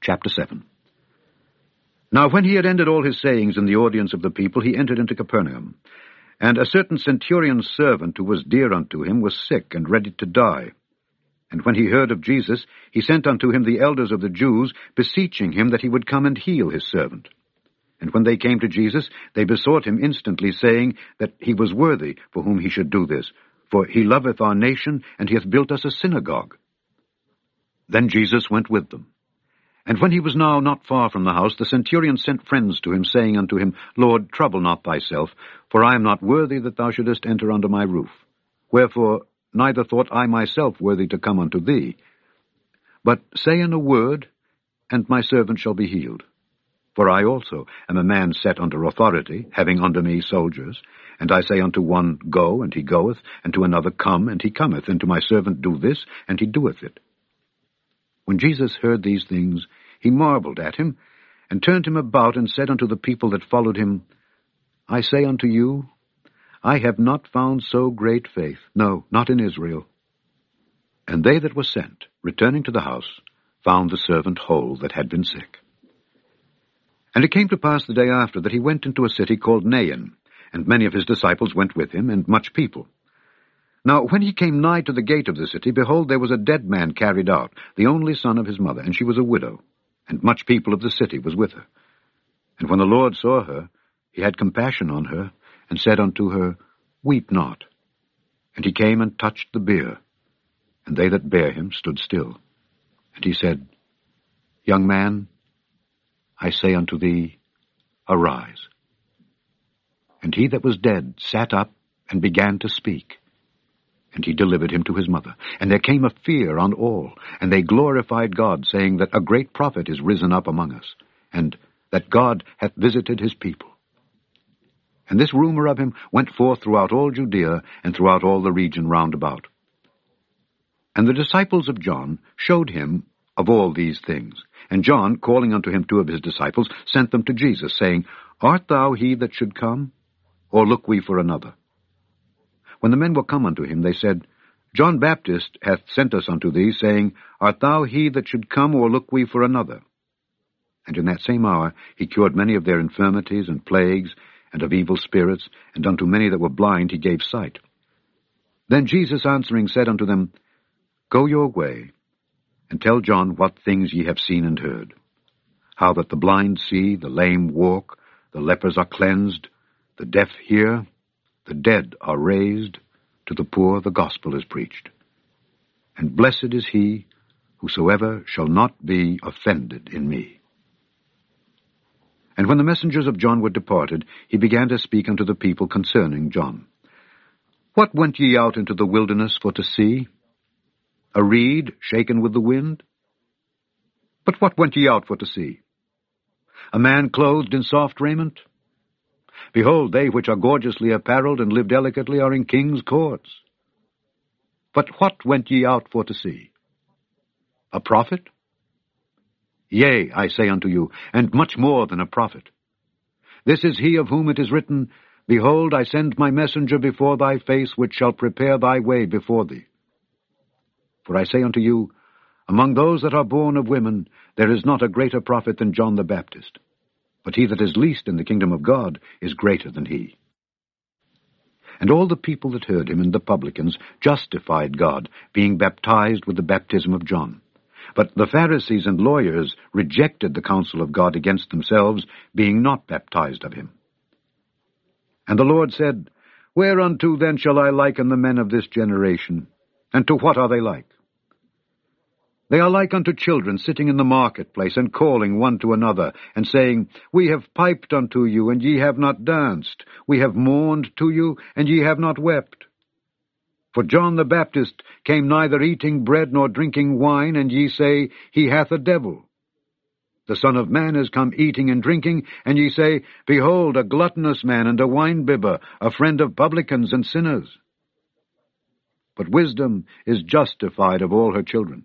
Chapter 7. Now when he had ended all his sayings in the audience of the people, he entered into Capernaum. And a certain centurion's servant, who was dear unto him, was sick and ready to die. And when he heard of Jesus, he sent unto him the elders of the Jews, beseeching him that he would come and heal his servant. And when they came to Jesus, they besought him instantly, saying that he was worthy for whom he should do this, for he loveth our nation, and he hath built us a synagogue. Then Jesus went with them. And when he was now not far from the house, the centurion sent friends to him, saying unto him, Lord, trouble not thyself, for I am not worthy that thou shouldest enter under my roof. Wherefore neither thought I myself worthy to come unto thee. But say in a word, and my servant shall be healed. For I also am a man set under authority, having under me soldiers. And I say unto one, Go, and he goeth, and to another, Come, and he cometh, and to my servant, Do this, and he doeth it. When Jesus heard these things, he marveled at him, and turned him about, and said unto the people that followed him, I say unto you, I have not found so great faith, no, not in Israel. And they that were sent, returning to the house, found the servant whole that had been sick. And it came to pass the day after that he went into a city called Nain, and many of his disciples went with him, and much people. Now when he came nigh to the gate of the city, behold, there was a dead man carried out, the only son of his mother, and she was a widow, and much people of the city was with her. And when the Lord saw her, he had compassion on her, and said unto her, Weep not. And he came and touched the bier, and they that bare him stood still. And he said, Young man, I say unto thee, Arise. And he that was dead sat up, and began to speak. And he delivered him to his mother. And there came a fear on all, and they glorified God, saying that a great prophet is risen up among us, and that God hath visited his people. And this rumor of him went forth throughout all Judea, and throughout all the region round about. And the disciples of John showed him of all these things. And John, calling unto him two of his disciples, sent them to Jesus, saying, Art thou he that should come, or look we for another? When the men were come unto him, they said, John Baptist hath sent us unto thee, saying, Art thou he that should come, or look we for another? And in that same hour he cured many of their infirmities and plagues, and of evil spirits, and unto many that were blind he gave sight. Then Jesus answering said unto them, Go your way, and tell John what things ye have seen and heard, how that the blind see, the lame walk, the lepers are cleansed, the deaf hear, the dead are raised, to the poor the gospel is preached. And blessed is he whosoever shall not be offended in me. And when the messengers of John were departed, he began to speak unto the people concerning John. What went ye out into the wilderness for to see? A reed shaken with the wind? But what went ye out for to see? A man clothed in soft raiment? Behold, they which are gorgeously apparelled and live delicately are in kings' courts. But what went ye out for to see? A prophet? Yea, I say unto you, and much more than a prophet. This is he of whom it is written, Behold, I send my messenger before thy face, which shall prepare thy way before thee. For I say unto you, among those that are born of women, there is not a greater prophet than John the Baptist. But he that is least in the kingdom of God is greater than he. And all the people that heard him and the publicans justified God, being baptized with the baptism of John. But the Pharisees and lawyers rejected the counsel of God against themselves, being not baptized of him. And the Lord said, Whereunto then shall I liken the men of this generation? And to what are they like? They are like unto children sitting in the marketplace, and calling one to another, and saying, We have piped unto you, and ye have not danced. We have mourned to you, and ye have not wept. For John the Baptist came neither eating bread nor drinking wine, and ye say, He hath a devil. The Son of Man is come eating and drinking, and ye say, Behold, a gluttonous man and a winebibber, a friend of publicans and sinners. But wisdom is justified of all her children.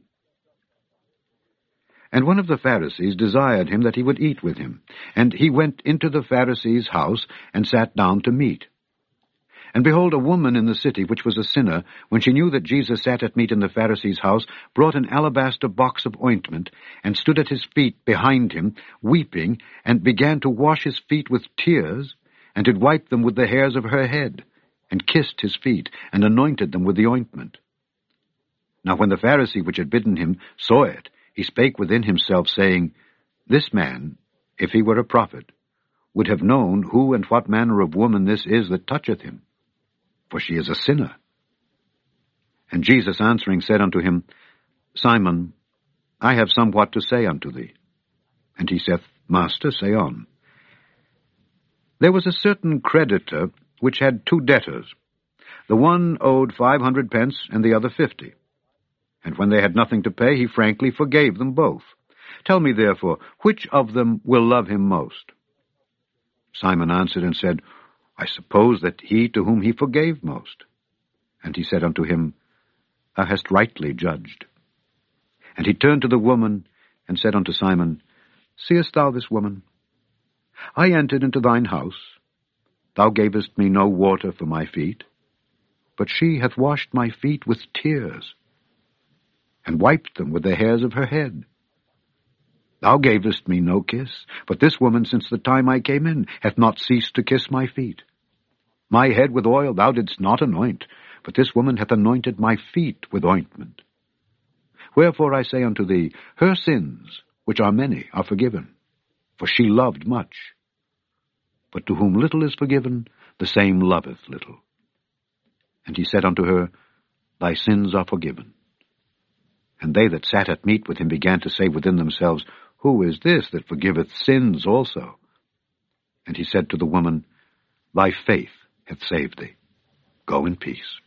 And one of the Pharisees desired him that he would eat with him. And he went into the Pharisee's house, and sat down to meat. And behold, a woman in the city, which was a sinner, when she knew that Jesus sat at meat in the Pharisee's house, brought an alabaster box of ointment, and stood at his feet behind him, weeping, and began to wash his feet with tears, and did wipe them with the hairs of her head, and kissed his feet, and anointed them with the ointment. Now when the Pharisee which had bidden him saw it, he spake within himself, saying, This man, if he were a prophet, would have known who and what manner of woman this is that toucheth him, for she is a sinner. And Jesus answering said unto him, Simon, I have somewhat to say unto thee. And he saith, Master, say on. There was a certain creditor which had 2 debtors. The one owed 500 pence, and the other 50. And when they had nothing to pay, he frankly forgave them both. Tell me therefore, which of them will love him most? Simon answered and said, I suppose that he to whom he forgave most. And he said unto him, Thou hast rightly judged. And he turned to the woman, and said unto Simon, Seest thou this woman? I entered into thine house. Thou gavest me no water for my feet, but she hath washed my feet with tears, and wiped them with the hairs of her head. Thou gavest me no kiss, but this woman, since the time I came in, hath not ceased to kiss my feet. My head with oil thou didst not anoint, but this woman hath anointed my feet with ointment. Wherefore I say unto thee, her sins, which are many, are forgiven, for she loved much. But to whom little is forgiven, the same loveth little. And he said unto her, Thy sins are forgiven. And they that sat at meat with him began to say within themselves, Who is this that forgiveth sins also? And he said to the woman, Thy faith hath saved thee. Go in peace.